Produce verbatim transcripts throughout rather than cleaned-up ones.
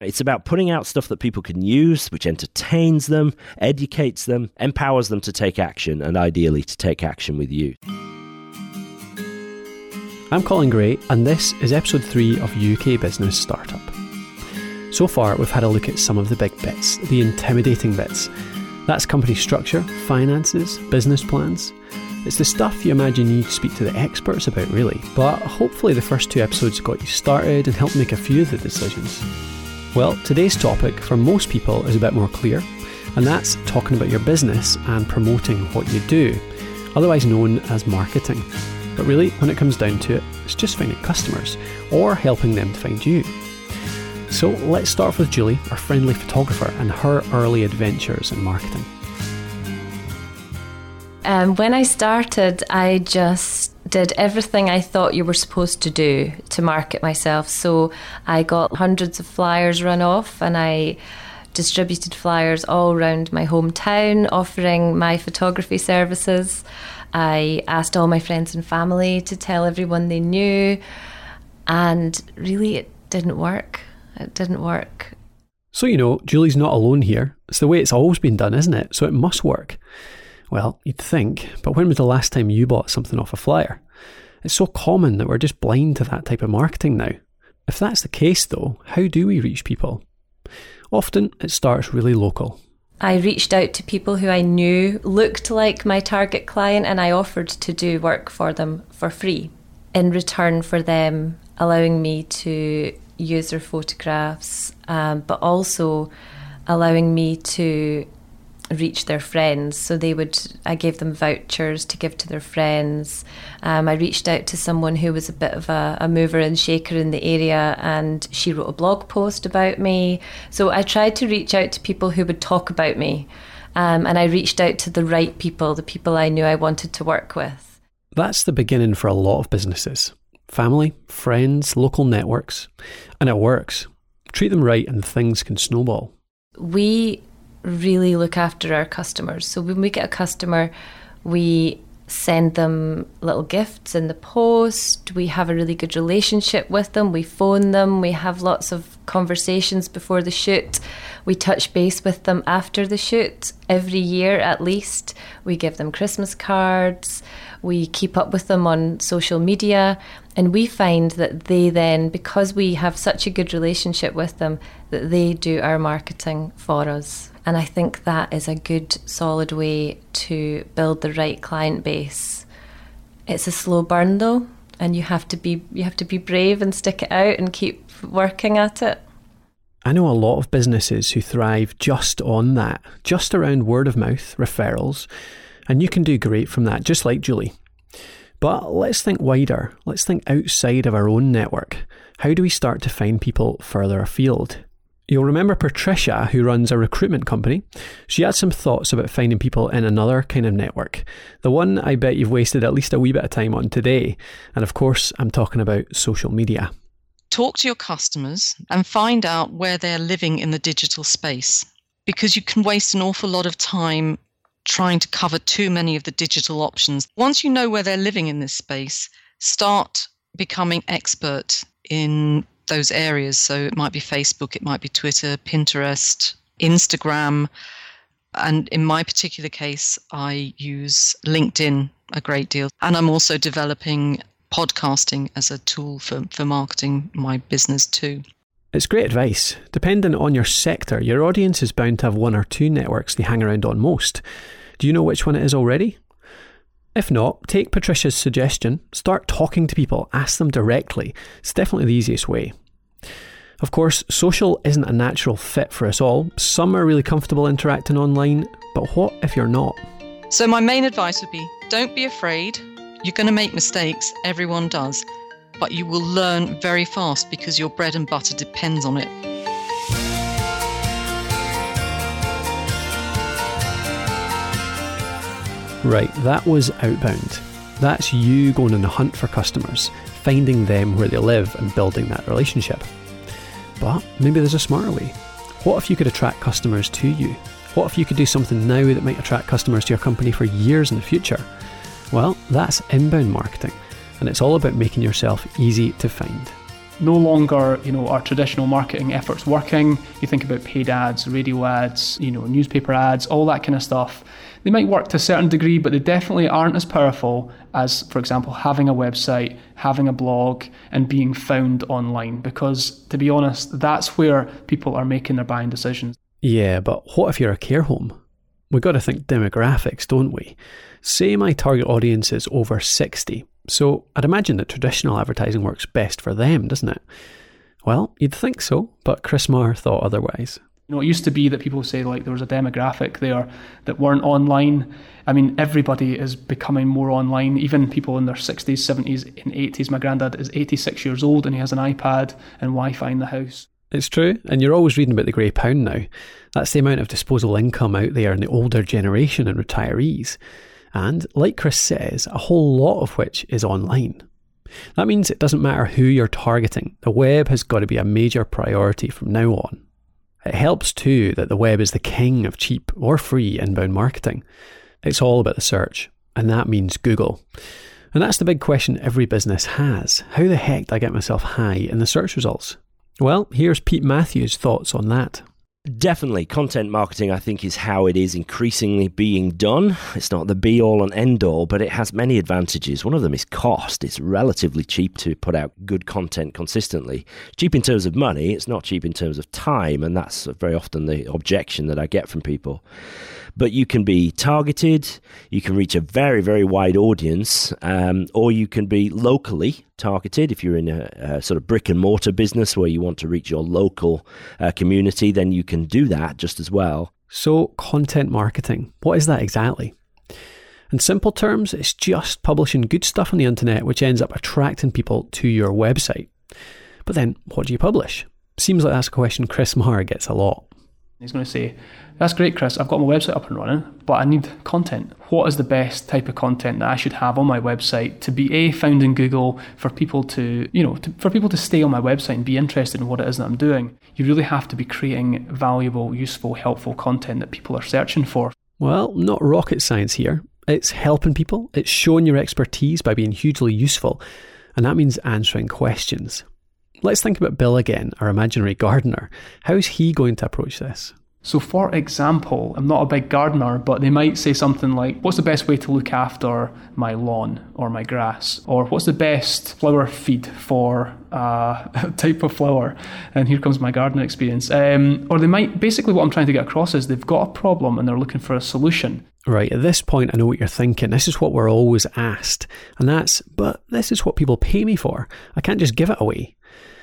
It's about putting out stuff that people can use, which entertains them, educates them, empowers them to take action, and ideally to take action with you. I'm Colin Gray, and this is episode three of U K Business Startup. So far, we've had a look at some of the big bits, the intimidating bits. That's company structure, finances, business plans. It's the stuff you imagine you need to speak to the experts about, really. But hopefully the first two episodes got you started and helped make a few of the decisions. Well, today's topic for most people is a bit more clear, and that's talking about your business and promoting what you do, otherwise known as marketing. But really, when it comes down to it, it's just finding customers or helping them to find you. So let's start off with Julie, our friendly photographer, and her early adventures in marketing. Um, when I started, I just did everything I thought you were supposed to do to market myself. So I got hundreds of flyers run off, and I distributed flyers all around my hometown offering my photography services. I asked all my friends and family to tell everyone they knew, and really it didn't work. It didn't work. So, you know, Julie's not alone here. It's the way it's always been done, isn't it? So it must work. Well, you'd think, but when was the last time you bought something off a flyer? It's so common that we're just blind to that type of marketing now. If that's the case though, how do we reach people? Often it starts really local. I reached out to people who I knew looked like my target client, and I offered to do work for them for free in return for them allowing me to use their photographs, um, but also allowing me to reach their friends. So they would, I gave them vouchers to give to their friends. Um, I reached out to someone who was a bit of a, a mover and shaker in the area, and she wrote a blog post about me. So I tried to reach out to people who would talk about me, um, and I reached out to the right people, the people I knew I wanted to work with. That's the beginning for a lot of businesses. Family, friends, local networks. And it works. Treat them right and things can snowball. We really look after our customers. So when we get a customer, we send them little gifts in the post. We have a really good relationship with them. We phone them. We have lots of conversations before the shoot. We touch base with them after the shoot every year at least. We give them Christmas cards. We keep up with them on social media. And we find that they then, because we have such a good relationship with them, that they do our marketing for us. And I think that is a good, solid way to build the right client base. It's a slow burn though, and you have to be you have to be brave and stick it out and keep working at it. I know a lot of businesses who thrive just on that, just around word of mouth, referrals, and you can do great from that, just like Julie. But let's think wider. Let's think outside of our own network. How do we start to find people further afield? You'll remember Patricia, who runs a recruitment company. She had some thoughts about finding people in another kind of network. The one I bet you've wasted at least a wee bit of time on today. And of course, I'm talking about social media. Talk to your customers and find out where they're living in the digital space, because you can waste an awful lot of time trying to cover too many of the digital options. Once you know where they're living in this space, start becoming expert in those areas. So it might be Facebook, it might be Twitter, Pinterest, Instagram. And in my particular case, I use LinkedIn a great deal. And I'm also developing podcasting as a tool for, for marketing my business too. It's great advice. Depending on your sector, your audience is bound to have one or two networks they hang around on most. Do you know which one it is already? If not, take Patricia's suggestion, start talking to people, ask them directly. It's definitely the easiest way. Of course, social isn't a natural fit for us all. Some are really comfortable interacting online, but what if you're not? So my main advice would be, don't be afraid. You're going to make mistakes, everyone does, but you will learn very fast because your bread and butter depends on it. Right, that was outbound. That's you going on the hunt for customers, finding them where they live and building that relationship. But maybe there's a smarter way. What if you could attract customers to you? What if you could do something now that might attract customers to your company for years in the future? Well, that's inbound marketing, and it's all about making yourself easy to find. No longer, you know, are traditional marketing efforts working. You think about paid ads, radio ads, you know, newspaper ads, all that kind of stuff. They might work to a certain degree, but they definitely aren't as powerful as, for example, having a website, having a blog, and being found online. Because, to be honest, that's where people are making their buying decisions. Yeah, but what if you're a care home? We've got to think demographics, don't we? Say my target audience is over sixty, so I'd imagine that traditional advertising works best for them, doesn't it? Well, you'd think so, but Chris Marr thought otherwise. You know, it used to be that people say like there was a demographic there that weren't online. I mean, everybody is becoming more online, even people in their sixties, seventies, and eighties. My granddad is eighty-six years old and he has an iPad and Wi-Fi in the house. It's true, and you're always reading about the grey pound now. That's the amount of disposable income out there in the older generation and retirees. And, like Chris says, a whole lot of which is online. That means it doesn't matter who you're targeting, the web has got to be a major priority from now on. It helps too that the web is the king of cheap or free inbound marketing. It's all about the search, and that means Google. And that's the big question every business has. How the heck do I get myself high in the search results? Well, here's Pete Matthews' thoughts on that. Definitely, content marketing, I think, is how it is increasingly being done. It's not the be-all and end-all, but it has many advantages. One of them is cost. It's relatively cheap to put out good content consistently. Cheap in terms of money, it's not cheap in terms of time, and that's very often the objection that I get from people. But you can be targeted, you can reach a very, very wide audience, um, or you can be locally targeted. If you're in a, a sort of brick and mortar business where you want to reach your local uh, community, then you can do that just as well. So, content marketing, what is that exactly? In simple terms, it's just publishing good stuff on the internet which ends up attracting people to your website. But then, what do you publish? Seems like that's a question Chris Marr gets a lot. He's going to say, that's great, Chris, I've got my website up and running, but I need content. What is the best type of content that I should have on my website to be A, found in Google, for people to, you know, to, for people to stay on my website and be interested in what it is that I'm doing? You really have to be creating valuable, useful, helpful content that people are searching for. Well, not rocket science here. It's helping people, it's showing your expertise by being hugely useful, and that means answering questions. Let's think about Bill again, our imaginary gardener. How's he going to approach this? So for example, I'm not a big gardener, but they might say something like, what's the best way to look after my lawn or my grass? Or what's the best flower feed for uh, a type of flower? And here comes my gardening experience. Um, or they might, basically what I'm trying to get across is they've got a problem and they're looking for a solution. Right, at this point I know what you're thinking. This is what we're always asked. And that's, but this is what people pay me for. I can't just give it away.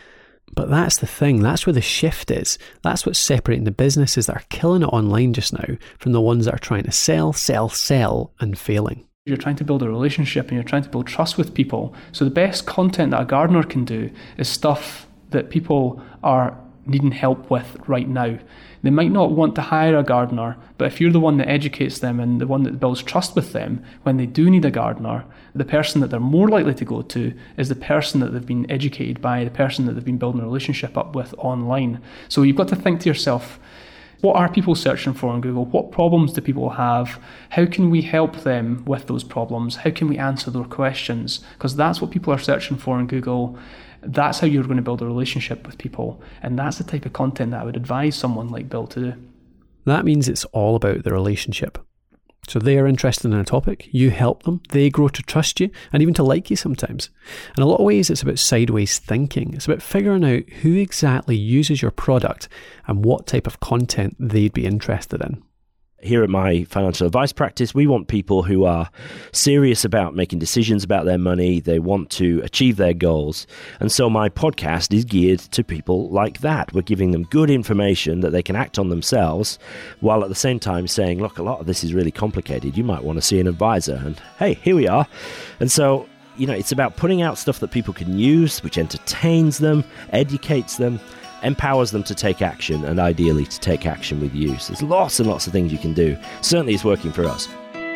But that's the thing, that's where the shift is. That's what's separating the businesses that are killing it online just now from the ones that are trying to sell, sell, sell and failing. You're trying to build a relationship and you're trying to build trust with people. So the best content that a gardener can do is stuff that people are needing help with right now. They might not want to hire a gardener, but if you're the one that educates them and the one that builds trust with them, when they do need a gardener, the person that they're more likely to go to is the person that they've been educated by, the person that they've been building a relationship up with online. So you've got to think to yourself, what are people searching for on Google? What problems do people have? How can we help them with those problems? How can we answer their questions? Because that's what people are searching for on Google. That's how you're going to build a relationship with people. And that's the type of content that I would advise someone like Bill to do. That means it's all about the relationship. So they are interested in a topic, you help them, they grow to trust you and even to like you sometimes. In a lot of ways, it's about sideways thinking. It's about figuring out who exactly uses your product and what type of content they'd be interested in. Here at my financial advice practice, we want people who are serious about making decisions about their money. They want to achieve their goals. And so my podcast is geared to people like that. We're giving them good information that they can act on themselves, while at the same time saying, look, a lot of this is really complicated. You might want to see an advisor. And hey, here we are. And so, you know, it's about putting out stuff that people can use, which entertains them, educates them, empowers them to take action, and ideally to take action with use. There's lots and lots of things you can do. Certainly it's working for us.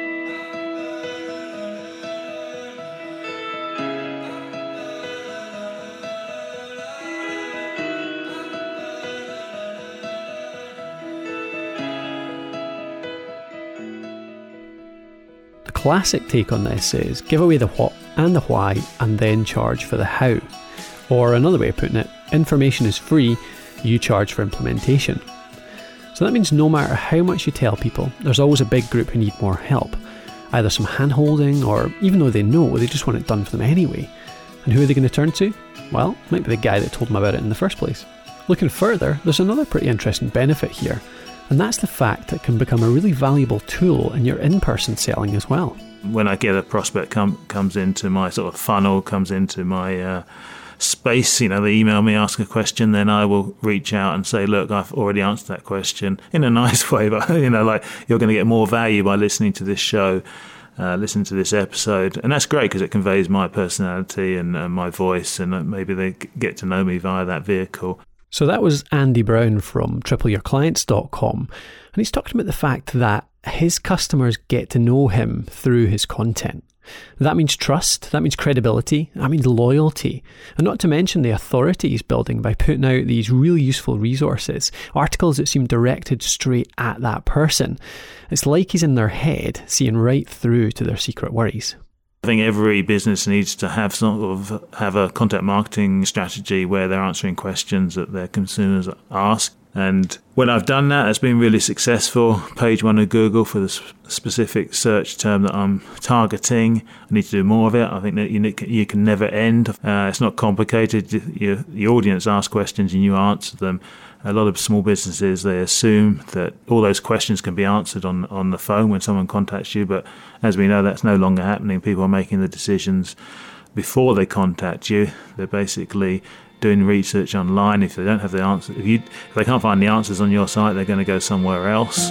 The classic take on this is give away the what and the why and then charge for the how. Or another way of putting it, information is free, you charge for implementation. So that means no matter how much you tell people, there's always a big group who need more help. Either some hand-holding, or even though they know, they just want it done for them anyway. And who are they going to turn to? Well, it might be the guy that told them about it in the first place. Looking further, there's another pretty interesting benefit here, and that's the fact that it can become a really valuable tool in your in-person selling as well. When I get a prospect come, comes into my sort of funnel, comes into my uh, space, you know, they email me, ask a question, then I will reach out and say, look, I've already answered that question in a nice way, but, you know, like, you're going to get more value by listening to this show, uh, listening to this episode. And that's great because it conveys my personality and uh, my voice, and uh, maybe they get to know me via that vehicle. So that was Andy Brown from triple your clients dot com, and he's talking about the fact that his customers get to know him through his content. That means trust, that means credibility, that means loyalty, and not to mention the authority he's building by putting out these really useful resources, articles that seem directed straight at that person. It's like he's in their head, seeing right through to their secret worries. I think every business needs to have sort of have a content marketing strategy where they're answering questions that their consumers ask. And when I've done that, it's been really successful. Page one of Google for the specific search term that I'm targeting. I need to do more of it. I think that you, you can never end. Uh, it's not complicated. You, the audience asks questions and you answer them. A lot of small businesses, they assume that all those questions can be answered on, on the phone when someone contacts you. But as we know, that's no longer happening. People are making the decisions before they contact you. They're basically doing research online. If they don't have the answer, if you if they can't find the answers on your site, they're going to go somewhere else.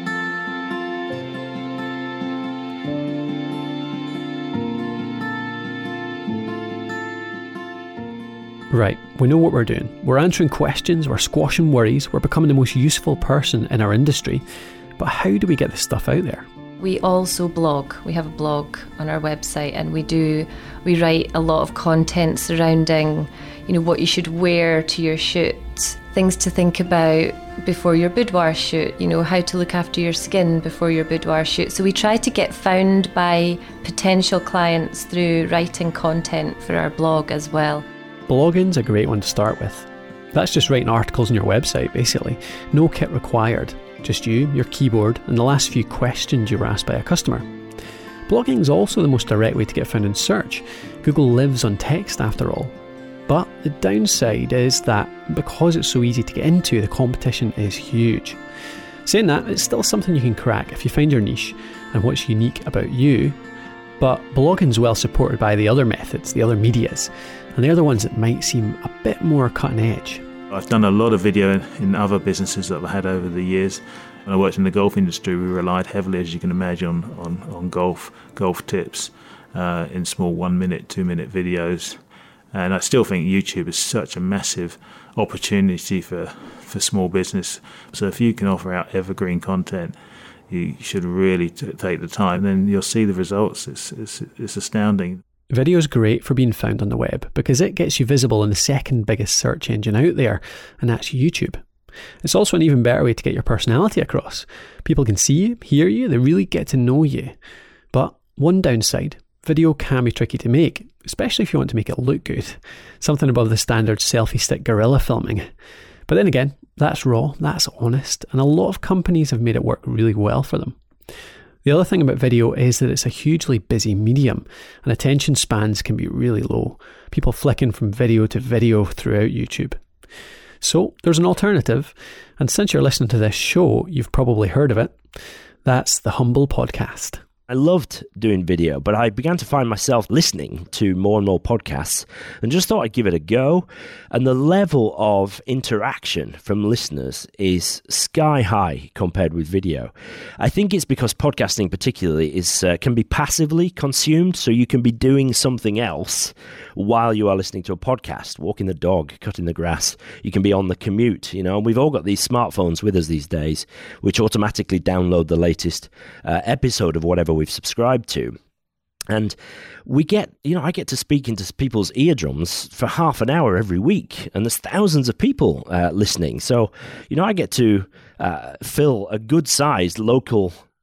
Right, we know what we're doing. We're answering questions, we're squashing worries, we're becoming the most useful person in our industry. But how do we get this stuff out there? We also blog. We have a blog on our website, and we do we write a lot of content surrounding, you know, what you should wear to your shoot, things to think about before your boudoir shoot, you know, how to look after your skin before your boudoir shoot. So we try to get found by potential clients through writing content for our blog as well. Blogging's a great one to start with. That's just writing articles on your website, basically. No kit required. Just you, your keyboard, and the last few questions you were asked by a customer. Blogging is also the most direct way to get found in search. Google lives on text after all. But the downside is that because it's so easy to get into, the competition is huge. Saying that, it's still something you can crack if you find your niche and what's unique about you. But blogging's well supported by the other methods, the other medias, and they're the ones that might seem a bit more cutting edge. I've done a lot of video in, in other businesses that I've had over the years. When I worked in the golf industry, we relied heavily, as you can imagine, on, on, on golf, golf tips uh, in small one-minute, two-minute videos. And I still think YouTube is such a massive opportunity for, for small business. So if you can offer out evergreen content, you should really t- take the time. Then you'll see the results. It's, it's, it's astounding. Video is great for being found on the web because it gets you visible in the second biggest search engine out there, and that's YouTube. It's also an even better way to get your personality across. People can see you, hear you, they really get to know you. But one downside, video can be tricky to make, especially if you want to make it look good. Something above the standard selfie stick guerrilla filming. But then again, that's raw, that's honest, and a lot of companies have made it work really well for them. The other thing about video is that it's a hugely busy medium, and attention spans can be really low. People flicking from video to video throughout YouTube. So there's an alternative, and since you're listening to this show, you've probably heard of it. That's the Humble Podcast. I loved doing video, but I began to find myself listening to more and more podcasts and just thought I'd give it a go. And the level of interaction from listeners is sky high compared with video. I think it's because podcasting particularly is uh, can be passively consumed, so you can be doing something else while you are listening to a podcast, walking the dog, cutting the grass. You can be on the commute, you know, and we've all got these smartphones with us these days, which automatically download the latest uh, episode of whatever we've subscribed to. And we get, you know, I get to speak into people's eardrums for half an hour every week, and there's thousands of people uh, listening. So, you know, I get to uh, fill a good-sized local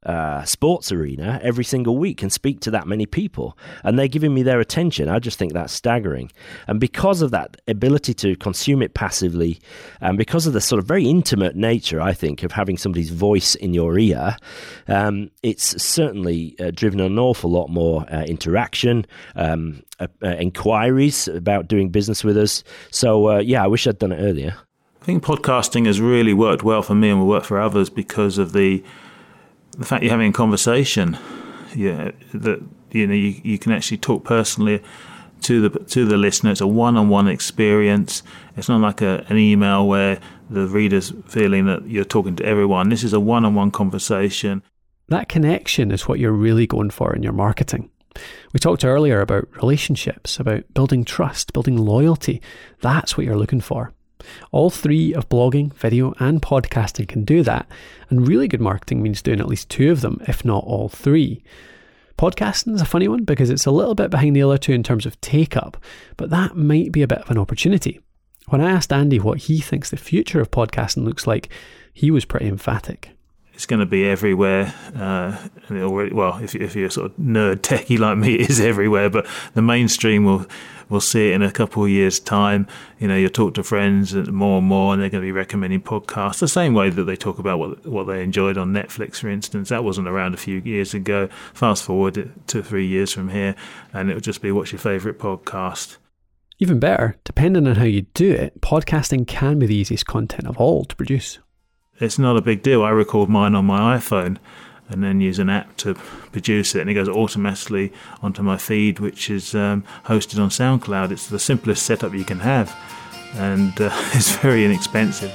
uh, sports arena every single week and speak to that many people, and they're giving me their attention. I just think that's staggering. And because of that ability to consume it passively, and because of the sort of very intimate nature, I think, of having somebody's voice in your ear, um, it's certainly uh, driven an awful lot more uh, interaction, um, uh, uh, inquiries about doing business with us. So, uh, yeah, I wish I'd done it earlier. I think podcasting has really worked well for me and will work for others because of the the fact you're having a conversation. Yeah, that you know you, you can actually talk personally to the to the listener. It's a one-on-one experience. It's not like a, an email where the reader's feeling that you're talking to everyone. This is a one-on-one conversation. That connection is what you're really going for in your marketing. We talked earlier about relationships, about building trust, building loyalty. That's what you're looking for. All three of blogging, video and podcasting can do that, and really good marketing means doing at least two of them, if not all three. Podcasting is a funny one because it's a little bit behind the other two in terms of take-up, but that might be a bit of an opportunity. When I asked Andy what he thinks the future of podcasting looks like, he was pretty emphatic. It's going to be everywhere. Uh, well, if, if you're sort of nerd techie like me, it is everywhere. But the mainstream will will see it in a couple of years' time. You know, you'll talk to friends more and more, and they're going to be recommending podcasts the same way that they talk about what what they enjoyed on Netflix, for instance. That wasn't around a few years ago. Fast forward two or three years from here, and it'll just be what's your favourite podcast. Even better, depending on how you do it, podcasting can be the easiest content of all to produce. It's not a big deal. I record mine on my iPhone and then use an app to produce it, and it goes automatically onto my feed, which is um, hosted on SoundCloud. It's the simplest setup you can have, and uh, it's very inexpensive.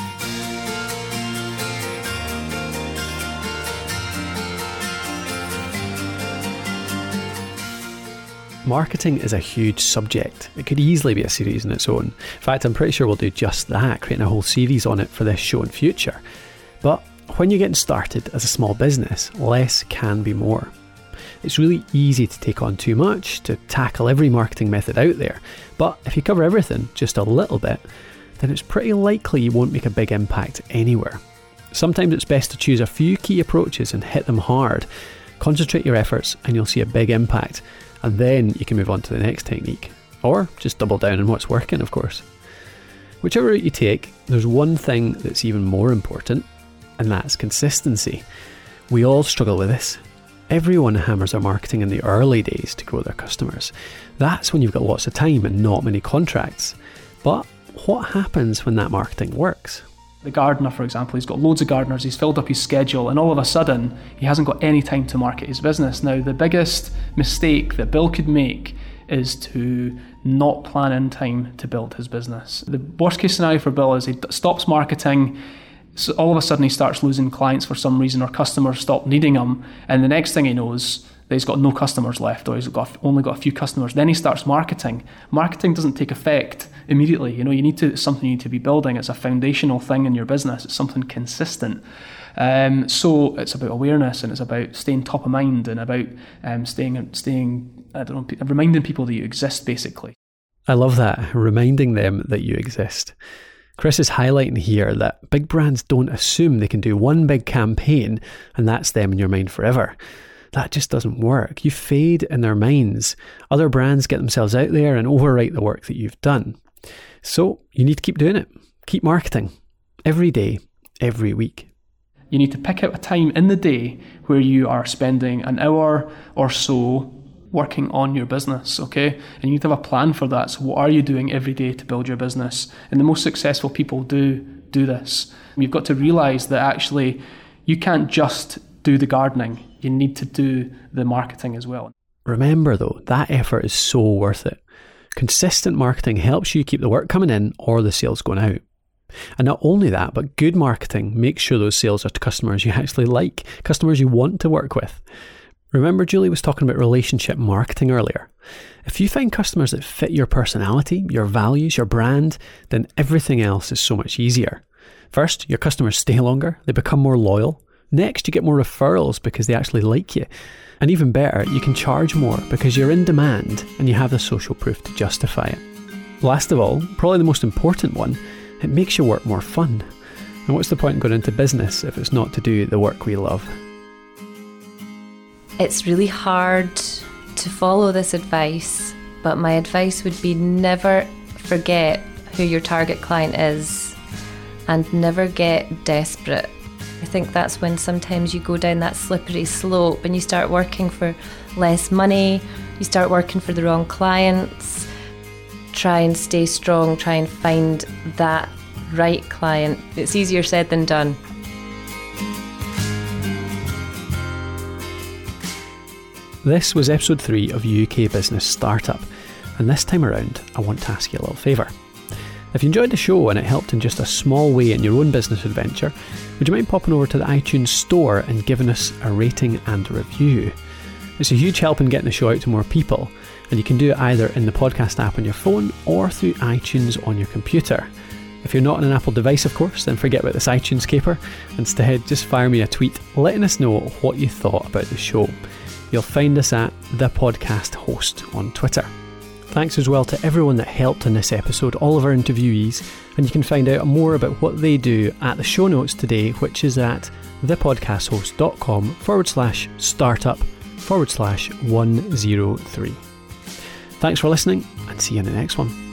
Marketing is a huge subject. It could easily be a series in its own. In fact, I'm pretty sure we'll do just that, creating a whole series on it for this show in future. But when you're getting started as a small business, less can be more. It's really easy to take on too much, to tackle every marketing method out there. But if you cover everything just a little bit, then it's pretty likely you won't make a big impact anywhere. Sometimes it's best to choose a few key approaches and hit them hard. Concentrate your efforts and you'll see a big impact. And then you can move on to the next technique. Or just double down on what's working, of course. Whichever route you take, there's one thing that's even more important, and that's consistency. We all struggle with this. Everyone hammers their marketing in the early days to grow their customers. That's when you've got lots of time and not many contracts. But what happens when that marketing works? The gardener, for example, he's got loads of gardeners, he's filled up his schedule, and all of a sudden he hasn't got any time to market his business. Now, the biggest mistake that Bill could make is to not plan in time to build his business. The worst case scenario for Bill is he stops marketing, so all of a sudden he starts losing clients for some reason, or customers stop needing him, and the next thing he knows, that he's got no customers left, or he's got only got a few customers. Then he starts marketing. Marketing doesn't take effect immediately. You know, you need to, it's something you need to be building. It's a foundational thing in your business. It's something consistent. Um, so it's about awareness, and it's about staying top of mind, and about um, staying, staying, I don't know, reminding people that you exist, basically. I love that, reminding them that you exist. Chris is highlighting here that big brands don't assume they can do one big campaign and that's them in your mind forever. That just doesn't work. You fade in their minds. Other brands get themselves out there and overwrite the work that you've done. So you need to keep doing it. Keep marketing. Every day, every week. You need to pick out a time in the day where you are spending an hour or so working on your business, okay? And you need to have a plan for that. So what are you doing every day to build your business? And the most successful people do do this. You've got to realise that actually you can't just do the gardening. You need to do the marketing as well. Remember though, that effort is so worth it. Consistent marketing helps you keep the work coming in or the sales going out. And not only that, but good marketing makes sure those sales are to customers you actually like, customers you want to work with. Remember Julie was talking about relationship marketing earlier. If you find customers that fit your personality, your values, your brand, then everything else is so much easier. First, your customers stay longer, they become more loyal. Next, you get more referrals because they actually like you. And even better, you can charge more because you're in demand and you have the social proof to justify it. Last of all, probably the most important one, it makes your work more fun. And what's the point in going into business if it's not to do the work we love? It's really hard to follow this advice, but my advice would be never forget who your target client is and never get desperate. I think that's when sometimes you go down that slippery slope and you start working for less money, you start working for the wrong clients. Try and stay strong, try and find that right client. It's easier said than done. This was episode three of U K Business Startup, and this time around I want to ask you a little favour. If you enjoyed the show and it helped in just a small way in your own business adventure, would you mind popping over to the iTunes store and giving us a rating and a review? It's a huge help in getting the show out to more people, and you can do it either in the podcast app on your phone or through iTunes on your computer. If you're not on an Apple device, of course, then forget about this iTunes caper. Instead, just fire me a tweet letting us know what you thought about the show. You'll find us at The Podcast Host on Twitter. Thanks as well to everyone that helped in this episode, all of our interviewees, and you can find out more about what they do at the show notes today, which is at thepodcasthost.com forward slash startup forward slash 103. Thanks for listening, and see you in the next one.